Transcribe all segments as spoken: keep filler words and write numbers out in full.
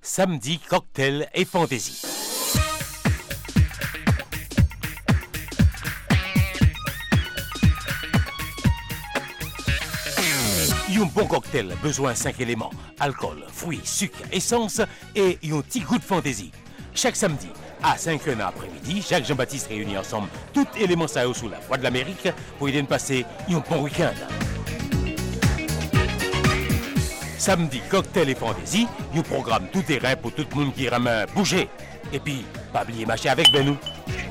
Samedi, cocktail et fantaisie. Un bon cocktail, besoin cinq éléments, alcool, fruits, sucre, essence et un petit goût de fantaisie. Chaque samedi, à cinq heures après-midi, Jacques Jean-Baptiste réunit ensemble tous les éléments ça sous la voie de l'Amérique pour aider à passer un bon week-end. Samedi, cocktail et fantaisie, un programme tout terrain pour tout le monde qui aime bouger. Et puis, pas oublier marcher avec ben nous.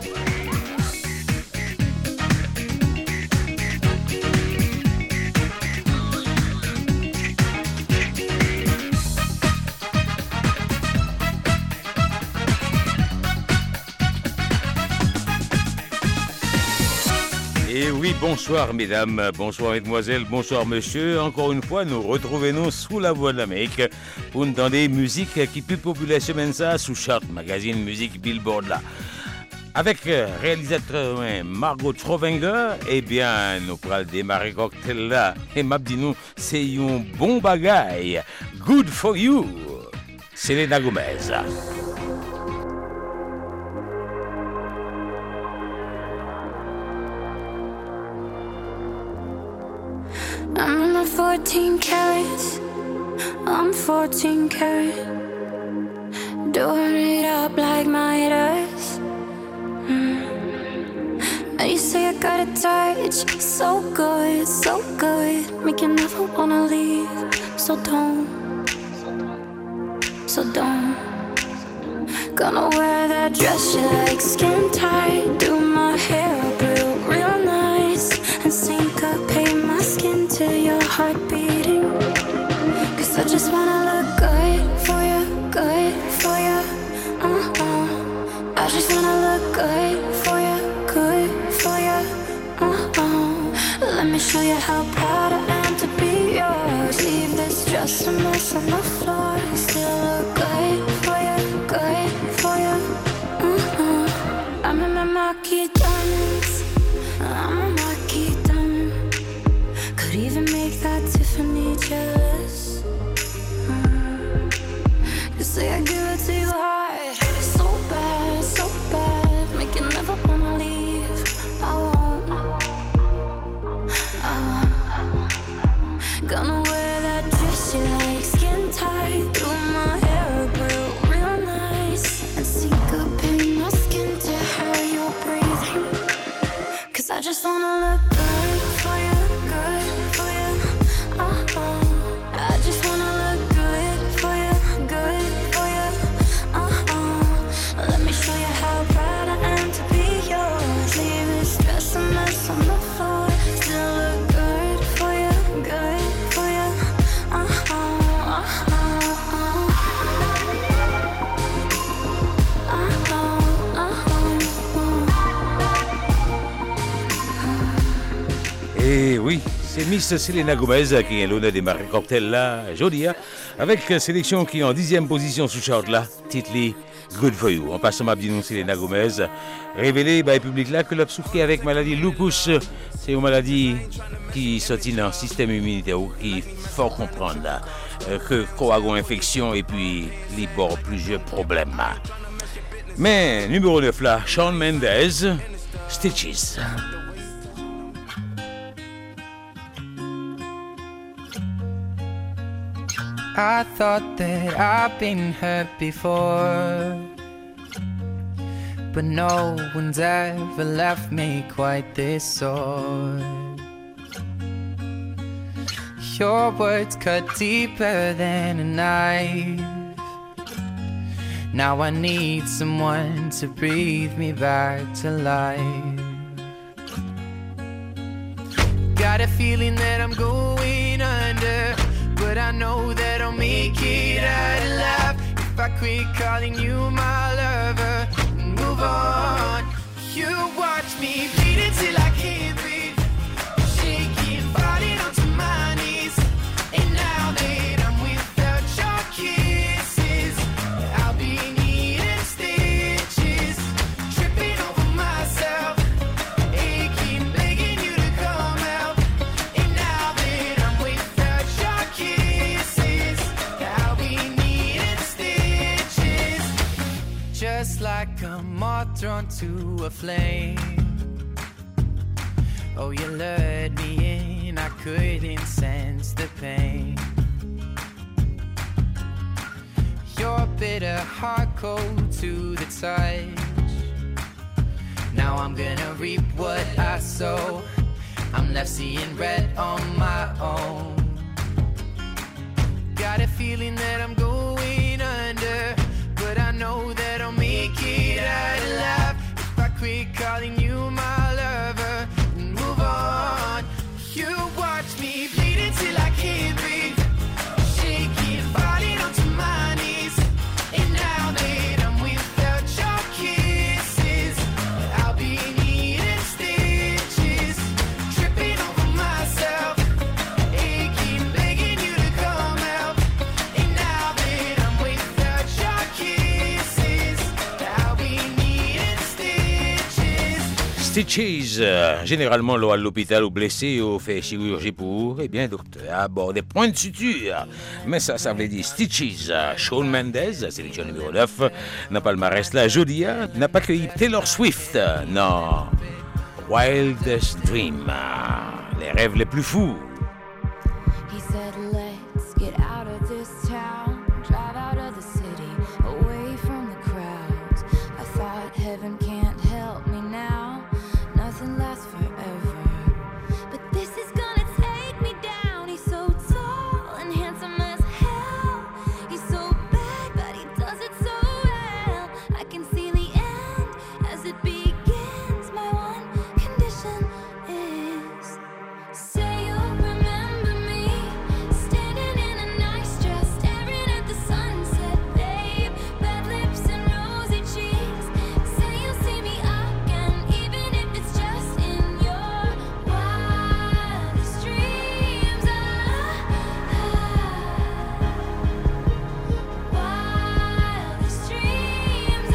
Et oui, bonsoir mesdames, bonsoir mesdemoiselles, bonsoir monsieur. Encore une fois, nous retrouvons sous la voie de l'Amérique pour entendre des musiques qui plus populaires semaine ça sous Chart Magazine Musique Billboard là. Avec réalisateur Margot Trovenger, eh bien, nous pourrons démarrer cocktail là. Et m'a dit nous, c'est un bon bagaille. Good for you. Selena Gomez. I'm in my fourteen carats, I'm fourteen karat, doing it up like Midas. mm. And you say I got a touch, so good, so good, make you never wanna leave. So don't, so don't. Gonna wear that dress you like, skin tight, do my hair up real, real nice, and syncopate my skin to your heart beating. Cause I just wanna look good for you, good for you. Uh-uh. I just wanna look good for you, good for you. Uh-uh. Let me show you how proud I am to be yours. Leave this dress a mess on the floor. Still look good for you, good for you. Uh-uh. I'm in my marquee diamonds, I'm a marquee diamond. Could even make that Tiffany jealous. mm. You say I give it to you hard, so bad, so bad, make you never wanna leave. I won't, I won't. Gonna wear that dress you like, skin tight, do my hair up real, real nice, and syncopate my skin to how you're breathing. Cause I just wanna look good for you, good for you. Uh-uh. I just wanna look good for you, good for you. Uh-uh. Let me show you how proud I am to be yours. Leave this dress a mess on the floor. Still look good for you, good for you. Uh-uh, uh-uh, uh-uh. Uh-uh, uh-uh. Et oui, c'est Miss Selena Gomez qui est l'honneur de démarrer cocktail là, joli, hein, avec sélection qui est en dixième position sous chart là, titlé Good for You. En passant à dire Selena Gomez, révélé par le public là que l'a souffert avec maladie lupus. C'est une maladie qui sortit dans le système immunitaire ou qui faut comprendre là, que coagon infection et puis il porte plusieurs problèmes. Mais numéro neuf là, Shawn Mendes, Stitches. I thought that I've been hurt before, but no one's ever left me quite this sore. Your words cut deeper than a knife. Now I need someone to breathe me back to life. Got a feeling that I'm going under, but I know that I'll make it out alive if I quit calling you my lover and move on. You watch me bleed until I can't breathe, shaking, falling onto my knees. And now that I'm without your kisses, I'll be needing stitches, tripping over myself, aching, begging you to come out. And now that I'm without your kisses, I'll be needing stitches. just like a moth drawn to a flame. Oh, you lured me in, I couldn't sense the pain. Your bitter heart cold to the touch. Now I'm gonna reap what I sow. I'm left seeing red on my own. Got a feeling that I'm going under, but I know that I'll make it out alive if I quit calling you my lover and move on. You watch me bleed until I can't breathe, shaking, falling onto my knees. And now that I'm without your kisses, I'll be needing stitches, tripping over myself, aching, begging you to come out. And now that I'm without your kisses, I'll be needing stitches. Stitches, euh, généralement l'on à l'hôpital ou blessé ou fait chirurgie pour, eh bien docteur, à bord des points de suture. Mais ça, ça veut dire Stitches. Shawn Mendes, sélection numéro neuf, n'a pas le palmarès là, jeudi, n'a pas cueilli Taylor Swift, non. Wildest Dream, les rêves les plus fous. He said, let's get out of this town, drive out of the city, away from the crowds. I thought heaven can't help me now, nothing lasts forever. But this is gonna take me down. He's so tall and handsome as hell. He's so bad, but he does it so well. I can see the end as it begins. My one condition is, say you'll remember me, standing in a nice dress, staring at the sunset, babe. Bad lips and rosy cheeks. Say you'll see me again, even if it's just in your wildest dreams. Wildest dreams.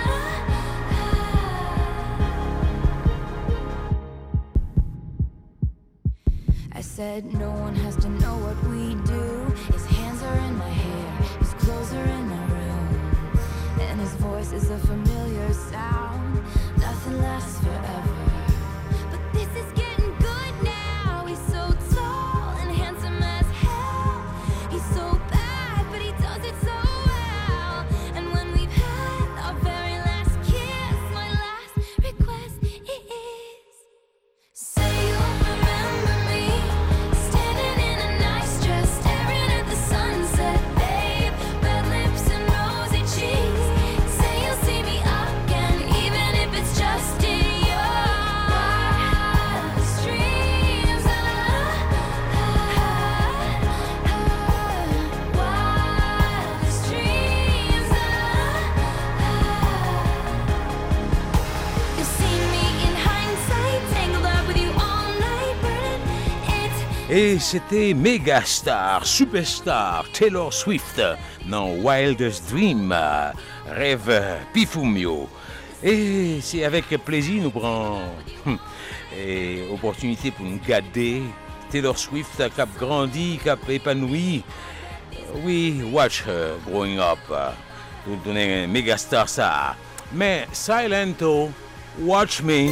I said no one has to know what we do. His hands are in my hair, his clothes are in my room, and his voice is a familiar sound. Nothing lasts forever, but this is getting good now. He's so tall and handsome as hell. He's so bad, but he does it so well. And when we've had our very last kiss, my last request is, say you'll remember me, standing in a nice dress, staring at the sunset, babe. Red lips and rosy cheeks. Say you'll see me again, even if it's just in your wildest dreams. Wildest dreams. You'll see me in hindsight, tangled up with you all night, burning it. Et c'était mégastar, superstar Taylor Swift dans Wildest Dream, rêve Pifumio. Et c'est avec plaisir nous prenons hum, et opportunité pour nous garder Taylor Swift qui a grandi, qui a épanoui. We watch her growing up, pour donner un mégastar ça. Mais Silento, Watch Me.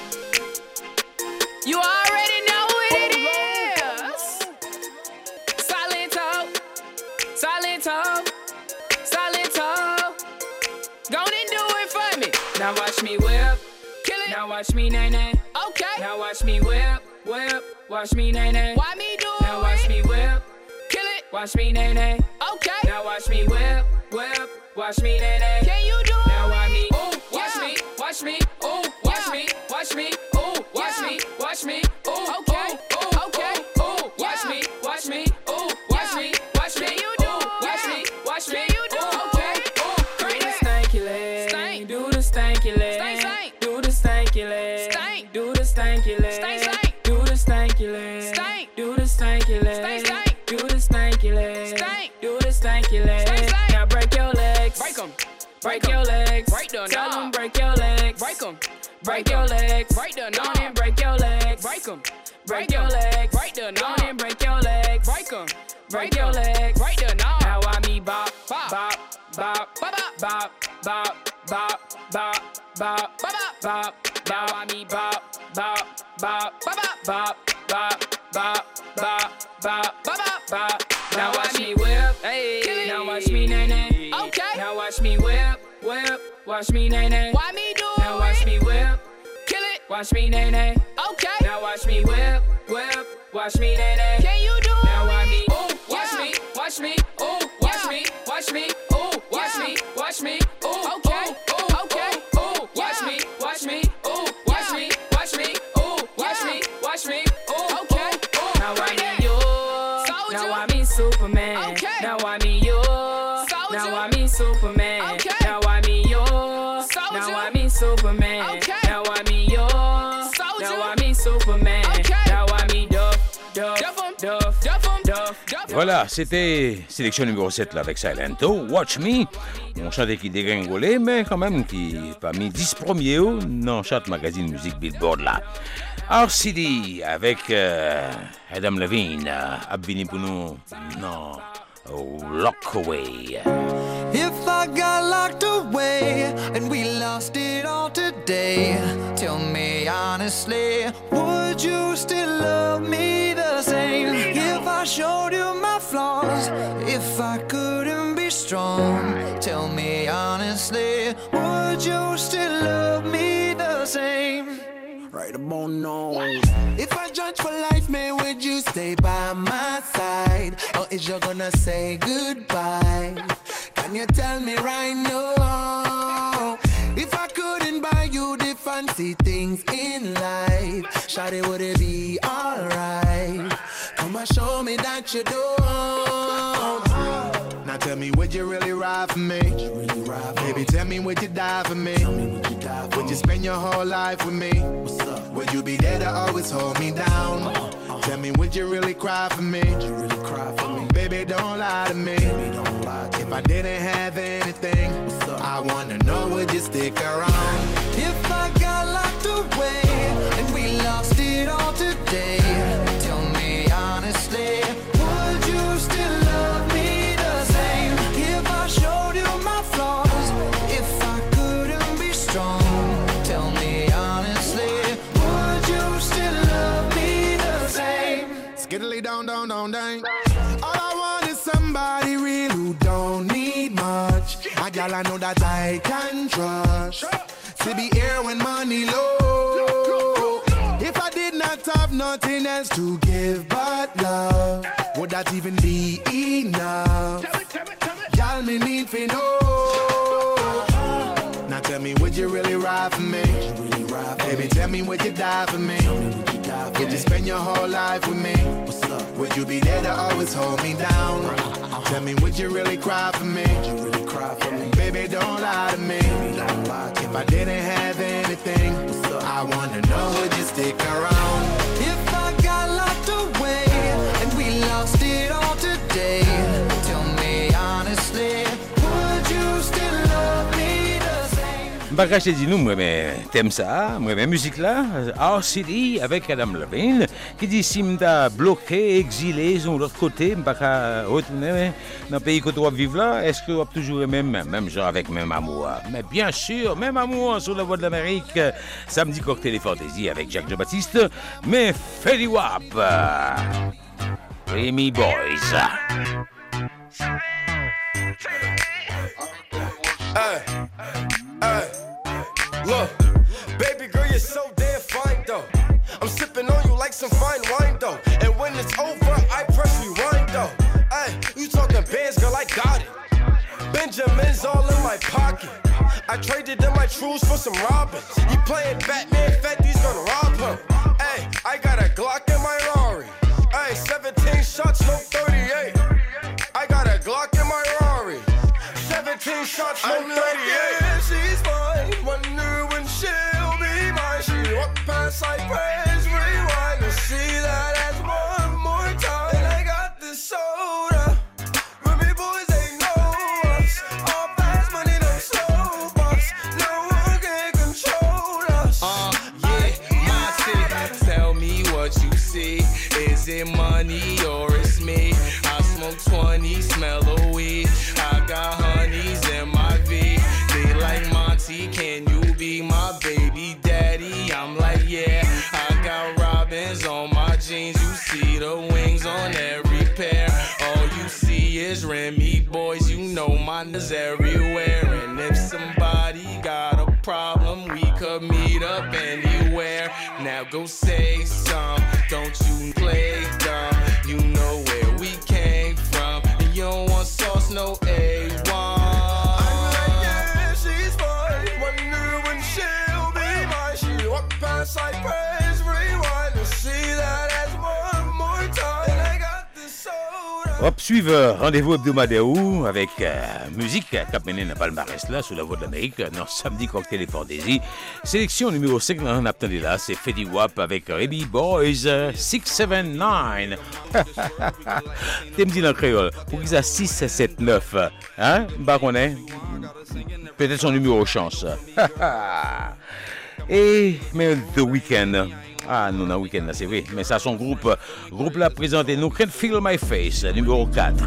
You already know what it is. Silento, Silento, Silento. Go on and do it for me. Now watch me whip, kill it. Now watch me nay nay. Okay. Now watch me whip, whip. Watch me nay nay. Why me do it? Now watch me whip, kill it. Watch me nay nay. Okay. Now watch me whip, whip. Watch me nay nay. Can you do it? Now watch me. Ooh, watch Yeah. me, watch me. Ooh, watch Yeah. me, watch me. Ooh, watch Yeah. me, watch me. Ooh, Okay. ooh, ooh, Okay. ooh, ooh, watch Yeah. me, watch me. Ooh, watch Yeah. me, watch me. Can you do Ooh, watch it? me, watch me. Can you do Ooh, it? okay. Ooh, Do great. the stanky leg. Stank. Do the stanky leg. Stank, stank. Do the stanky leg. Stank. Do the stanky leg. Stank, stank. Do the stanky leg. Stank. Do the stanky leg. Stank, stank. Do the stanky leg. Stank. Do the stanky leg. Stank, stank. Now break your legs. Break 'em. Break your legs. Break the Tell knob. 'em break your legs. Break 'em. Break your legs. Break the Go on knob. and break your legs. Break 'em. Break your legs. Break the Go on knob. and break your legs. Break 'em. Break your legs. Break the knob. Now I me bop, Bop. bop, bop, Bop, bop. bop, bop, bop, bop, bop, bop, bop. Now I me bop, bop, bop, bop, bop, bop, bop, bop, bop, bop, bop. Now watch me whip, hey. Now watch me nay nay. Okay. Now watch me whip, whip. Watch me nay nay. Why me do it? Now watch me whip, Kill it. watch me nay nay. Okay. Now watch me whip, whip. Watch me nay nay. Can you do Now it? watch me, ooh, watch Yeah. me, watch me, ooh, watch Yeah. me, watch me, ooh, watch Yeah. me, watch me, ooh, Okay. ooh, ooh, Okay. ooh, ooh, watch Yeah. me, watch me, ooh, watch Yeah. me, watch me, ooh, watch Yeah. me, watch me, ooh, Okay. ooh, ooh. Now I Right mean there. you, Soldier. now I mean Superman. Okay. Now I mean you, Soldier. now I mean Superman. Okay. Now I mean you, Soldier. now I mean Superman. Okay. Now I mean you, Soldier. now I mean Superman. Okay. Now I mean Duff, Duff, Duff 'em. Duff, Duff 'em. Duff. Duff 'em. Voilà, c'était sélection numéro sept là, avec Silento, Watch Me. On chantait qui dégringolait, mais quand même qui parmi dix premiers oh, dans chaque magazine musique Billboard là. R C D avec euh, Adam Levine, euh, Abini pour nous, non, oh, Lock Away. If I got locked away and we lost it all today, tell me honestly, would you still love me the same? If I showed you my flaws, if I couldn't be strong, tell me honestly, would you still love me the same? Right about now. If I judge for life, man, would you stay by my side? Or is you gonna say goodbye? Can you tell me right now? If I couldn't buy you the fancy things in life, shawty, would it be alright? Come and show me that you don't. Now tell me, would you really ride for me? Really ride for Baby, tell me, would you die for me? would you die for Would you spend your whole life with me? What's up? Would you be there to always hold me down? Tell me, would you really cry for me? You really cry for me? Baby, don't lie to me. Baby, don't lie to If me. I didn't have anything, up? I wanna know, would you stick around? If I got locked away and we lost it all today, tell me honestly, would you still love me the same? If I showed you my flaws, if I couldn't be strong, tell me honestly, would you still love me the same? Skiddly down, down, down, down. All I want is somebody real who don't need much. A gal I know that I can trust. To be here when money low. If I did not have nothing else to give but love, would that even be enough? Y'all me need to know. Now tell me, would you really ride for me? Really ride for Baby, me? tell me, would you die for me? Would you die for Would you me? spend your whole life with me? What's up? Would you be there to always hold me down? Tell me, would you really cry for me? You really cry for me? Baby, don't lie to me. Don't lie to If me. I didn't have anything, I wanna know, would you stick around? If I got locked away and we lost it all today, tell me honestly, would you still love me the same? Bagage te di nou mwen men tem sa, mwen men müzik la, R C D avec Adam Levine, ki di si mda bloke, exile, zon l'autre kote, mbaka retourne nan peyi kote wap vive la, eske wap toujou même, même genre avec même amour. Mais bien sûr, même amour sur la voie de l'Amérique, samedi cocktail et fantaisie avec Jacques Jean-Baptiste, mais Feli Wap, Remy Boys. Hey, hey, look, baby girl, you're so damn fine though. I'm sipping on you like some fine wine though. And when it's over, I press rewind though. Hey, you talking bands, girl, I got it. Benjamin's all in my pocket. I traded in my trues for some robins. You playing Batman, Fetty's gonna rob him. Hey, I got a Glock in my Rari. Hey, seventeen shots, no thirty-eight. I got a Glock in my Rari. seventeen shots, no thirty-eight. Yeah, she's fine. Wonder when she'll be mine. She walked past like praise, rewind to see that ass one more time. And I got this soda. Remy boys, they know us. All fast money, no slow bucks. No one can control us. Uh, yeah, my city. Tell me what you see. Is it money or it's me? I smoke twenty, smell of weed. I got honeys in my V. They like Monte partners everywhere. And if somebody got a problem, we could meet up anywhere. Now go say some, don't you play dumb. You know where we came from, and you don't want sauce, no A one. I'm like, yeah, she's fine. Wonder when she'll be mine. She walk past like praise, rewind and see that as one more time. And I got this soda. Hop, suivre rendez-vous hebdomadaire ou avec euh, musique cap mené dans palmarès là sous la voix de l'Amérique non samedi cocktail et fantaisie. Sélection numéro cinq on attendait là, c'est Fetty Wap avec Ready Boys euh, six sept neuf. T'es me dit dans créole, pour qu'ils a six sept neuf, hein? Bah qu'on est peut-être son numéro chance. Et mais The Weeknd. Ah non, non, Weeknd là, c'est vrai. Mais ça, son groupe, groupe là présenté nous Can't Feel My Face, numéro quatre.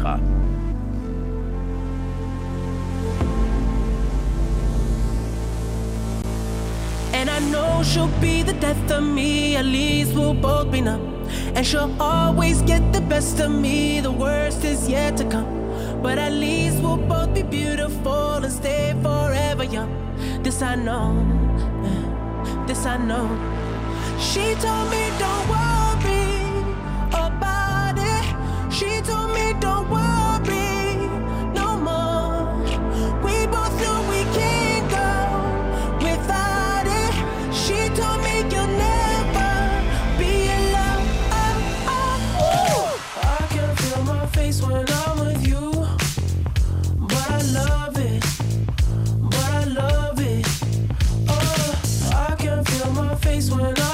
And I know she'll be the death of me, at least we'll both be numb. And she'll always get the best of me, the worst is yet to come. But at least we'll both be beautiful and stay forever young. This I know, this I know. She told me don't worry about it. She told me don't worry no more. We both know we can't go without it. She told me you'll never be alone. Oh, oh, oh. I can feel my face when I'm with you, but I love it, but I love it. Oh, I can feel my face when I'm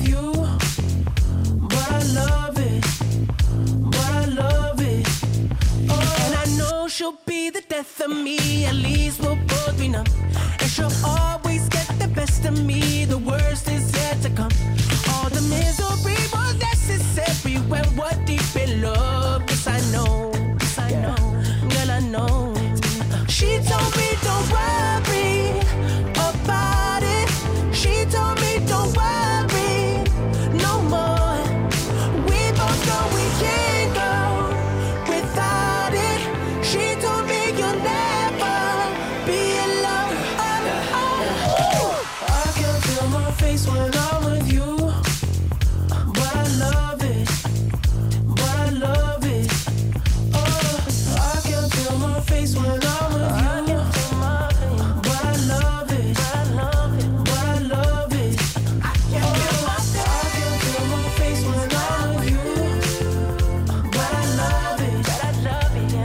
she'll be the death of me, at least we'll both be numb. And she'll always get the best of me, the worst is yet to come. All the misery was necessary when we're deep in love. Yes, I know, yes, I know, girl, I know. She told me don't worry about it. She told me don't worry no more. We both know we can't go without it. She told me you'll never be alone. Oh, oh, oh. I can feel my face when I'm with you, but I love it, but I love it. Oh, I can feel my face when I'm with you, but I love it, but I love it. I can feel my face when I'm with you, but I love it, but I love it.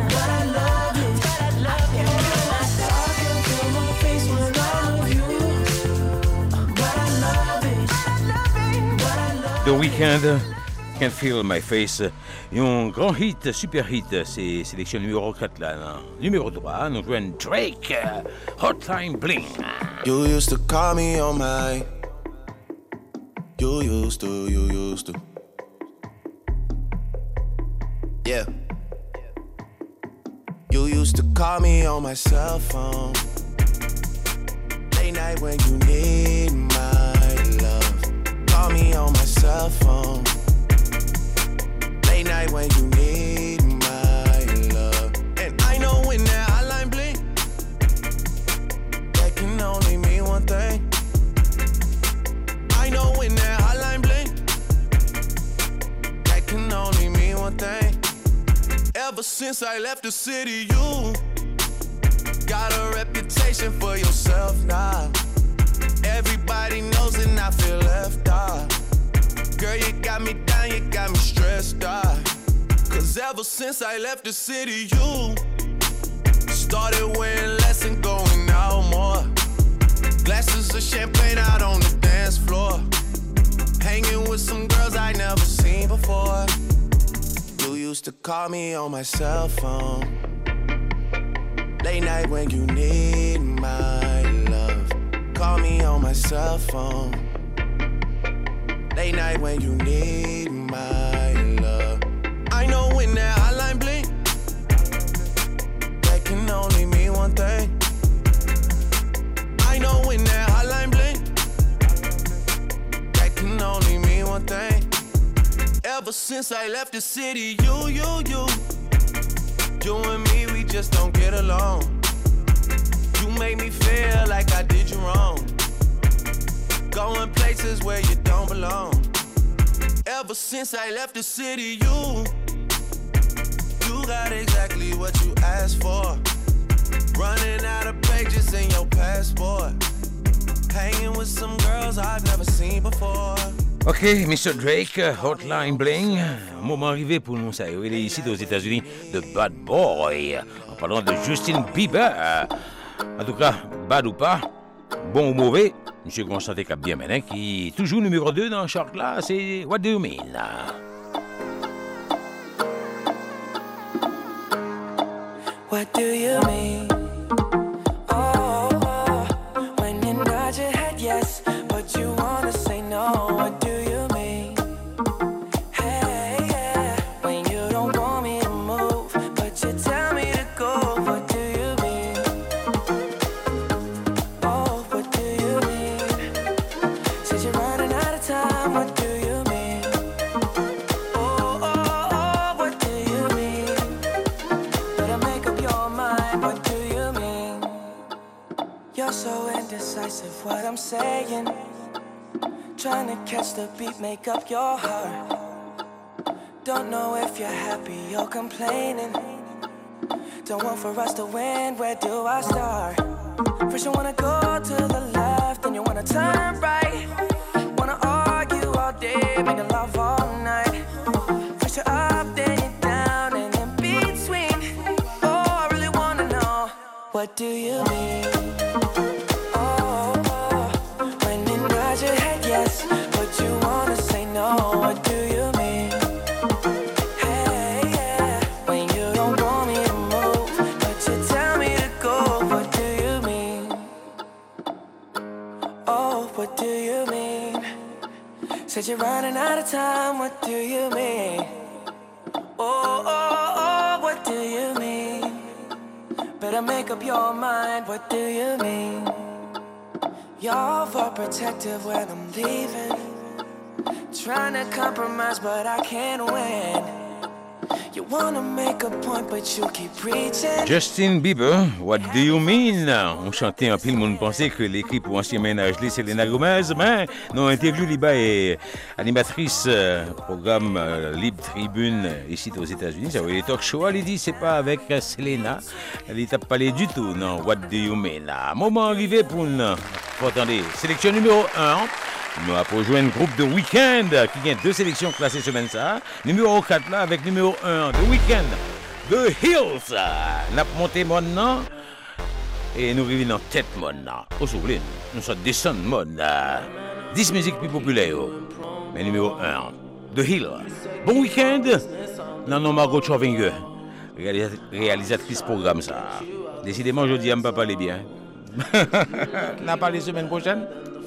The Weeknd, Can't Feel My Face. Un grand hit, super hit, c'est sélection numéro quatre là. Non? Numéro trois, nous jouons Drake, Hotline Bling. You used to call me on my. You used to, you used to. Yeah. You used to call me on my cell phone. Late night when you need my love. Call me on my cell phone. Late night when you need my love. And I know when that hotline bling, that can only mean one thing. I know when that hotline bling, that can only mean one thing. Ever since I left the city, you got a reputation for yourself now. Everybody knows and I feel left out. Girl, you got me down, you got me stressed out. Cause ever since I left the city, you started wearing less and going out more. Glasses of champagne out on the dance floor. Hanging with some girls I never seen before. You used to call me on my cell phone. Late night when you need my love. Call me on my cell phone. Late night when you need my love. I know when that hotline bling, that can only mean one thing. I know when that hotline bling, that can only mean one thing. Ever since I left the city, you, you, you, you and me, we just don't get along. alone. Ever since I left the city, you You got exactly what you asked for. Running out of pages in your passport. Hanging with some girls I've never seen before. Ok, mister Drake, Hotline Bling. Moment arrivé pour nous, ça. Il est ici aux États-Unis, de Bad Boy. En parlant de Justin Bieber. En tout cas, bad ou pas, bon ou mauvais, monsieur Constantin Cap bien maintenant, qui est toujours numéro deux dans le chart là, c'est What Do You Mean? What do you mean? Oh, oh, when you nod your head yes, but you wanna say no. What do you mean? Hey, yeah, when you don't want me to move, but you tell me to go. What do you mean? Oh, what do you mean? Said you're running out of time. What do you mean? Oh, oh, oh, what do you mean? Better make up your mind. What do you mean? You're so indecisive. What I'm saying. Trying to catch the beat, make up your heart. Don't know if you're happy or complaining. Don't want for us to win, where do I start? First you wanna go to the left, then you wanna turn right. Wanna argue all day, making love all night. First you're up, then you're down, and in between. Oh, I really wanna know, what do you mean? Oh, oh, when you nod your head yes, but you wanna say no. What do you mean? Hey, yeah, when you don't want me to move, but you tell me to go. What do you mean? Oh, what do you mean? Said you're running out of time. What do you mean? Oh, oh, oh, what do you mean? Better make up your mind. What do you mean? You're overprotective when I'm leaving. Trying to compromise, but I can't win. You wanna make a point, but you keep preaching. Justin Bieber, What Do You Mean? On chantait en pile, on pensait que l'écrit pour ancien ménage, c'est Selena Gomez, mais non, interview Liba est animatrice euh, programme euh, Libre Tribune ici aux États-Unis. Ça veut dire talk show. Elle dit c'est pas avec euh, Selena. Elle t'a pas parlé du tout, non. What Do You Mean? Moment arrivé pour nous. Attendez, sélection numéro un. Nous avons rejoint un groupe de Weeknd qui vient deux sélections classées semaine ça. Numéro quatre là avec numéro un de Weeknd, The Hills. Nous avons monté maintenant et nous revenons en tête maintenant. Au souvenir, nous sommes descendus mode. dix musiques plus populaires. Mais numéro un, The Hills. Bon week-end. Non, non, Margot Chauvin, réalisatrice programme ça. Décidément, aujourd'hui, elle ne va pas parler bien. On a parlé semaine prochaine.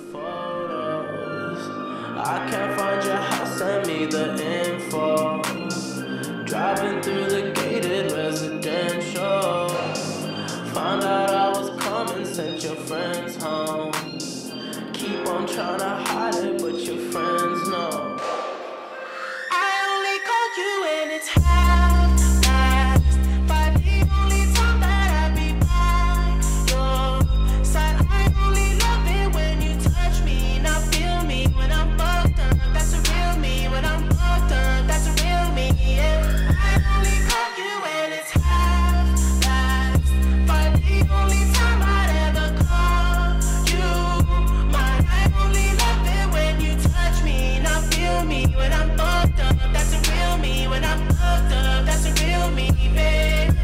I can't find your house, send me the info. Driving through the gated residential. Found out I was coming, sent your friends home. Keep on trying to hide it, but your friends know. I only call you when it's half-past, but the only time that I be by your side. I only love it when you touch me, now feel me when I'm fucked up. That's a real me when I'm fucked up. That's a real me, yeah. I only call you when it's half-past, but the only time I'd ever call you mine. I only love it when you touch me, now feel me when I'm fucked up. That's a real me when I'm fucked up. That's a real me, babe.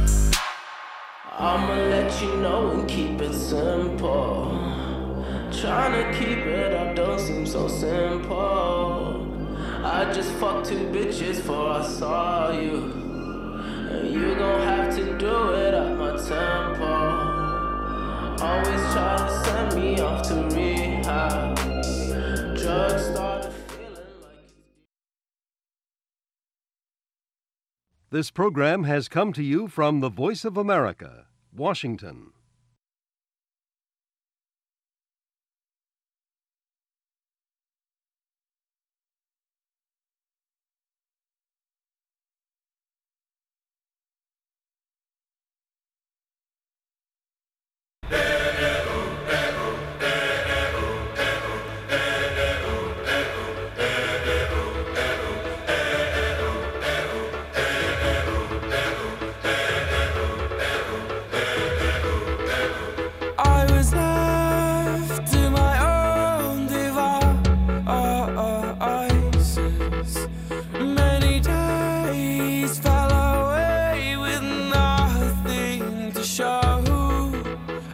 I'ma let you know and keep it simple. Trying to keep it up don't seem so simple. I just fucked two bitches before I saw you, and you gon' have to do it at my tempo. Always try to send me off to rehab. Drugs started feeling like. This program has come to you from the Voice of America, Washington.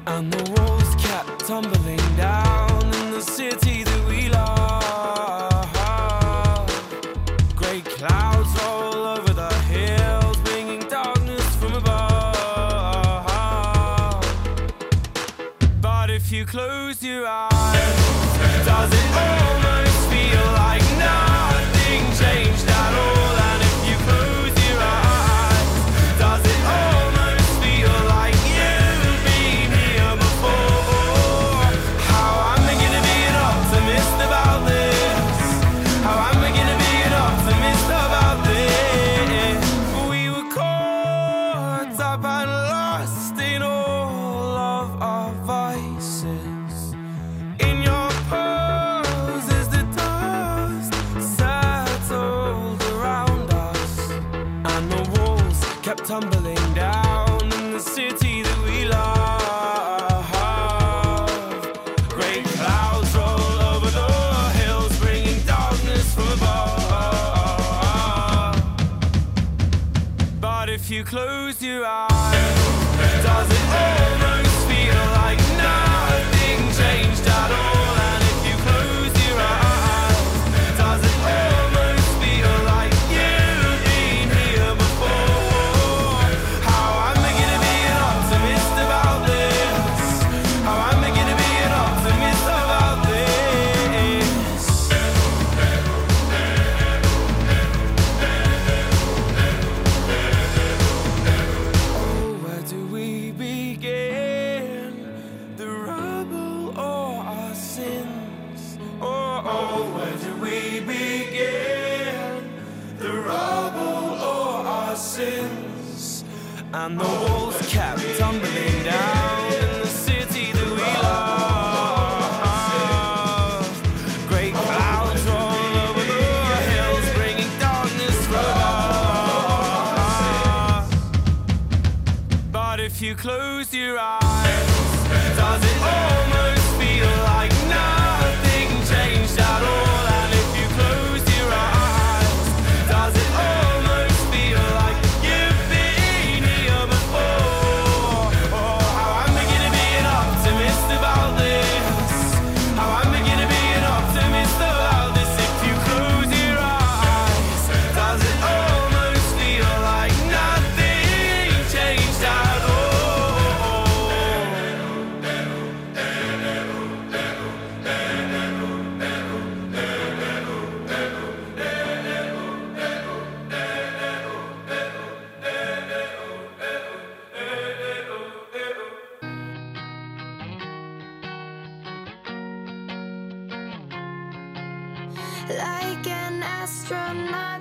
And the walls kept tumbling down in the city that we love. Great clouds roll over the hills, bringing darkness from above. But if you close your eyes, does it almost feel like nothing changed at all? And if you close your eyes, does it almost feel like you've been here before? How am I gonna be an optimist about this? How am I gonna be an optimist about this? We were caught up and lost in all of our vices. In your pose as the dust settled around us, and the walls kept tumbling down in the city that we love. Great clouds roll over the hills, bringing darkness from above. But if you close your eyes, does it almost feel like nothing changed at all? And if you close your eyes, does it almost feel like you've been here before? How am I gonna be an optimist about this? How am I gonna be an optimist about this? Oh, where do we begin? The rubble or our sins? Oh, oh, where do we begin? The rubble or our sins? And the walls kept tumbling down in the city that we love. Great clouds roll over the hills, bringing darkness from above. But if you close your eyes, does it almost feel like nothing changed at all? And if you close your eyes, does it almost feel like you've been here before? Oh, how am I gonna be an optimist about this? How am I gonna be an optimist about this? If you close your eyes, does it almost feel like nothing changed at all? Like an astronaut